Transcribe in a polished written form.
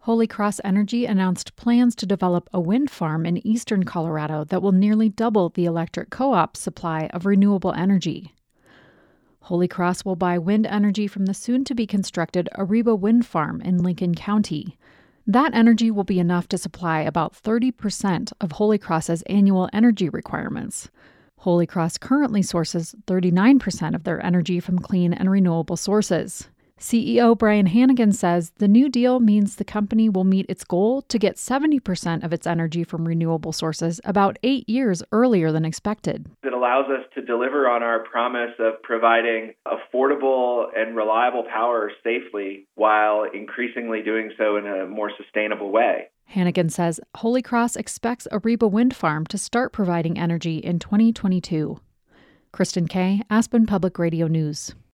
Holy Cross Energy announced plans to develop a wind farm in eastern Colorado that will nearly double the electric co-op's supply of renewable energy. Holy Cross will buy wind energy from the soon-to-be-constructed Ariba Wind Farm in Lincoln County. That energy will be enough to supply about 30% of Holy Cross's annual energy requirements. Holy Cross currently sources 39% of their energy from clean and renewable sources. CEO Brian Hannigan says the new deal means the company will meet its goal to get 70% of its energy from renewable sources about 8 years earlier than expected. It allows us to deliver on our promise of providing affordable and reliable power safely while increasingly doing so in a more sustainable way. Hannigan says Holy Cross expects Ariba Wind Farm to start providing energy in 2022. Kristen Kay, Aspen Public Radio News.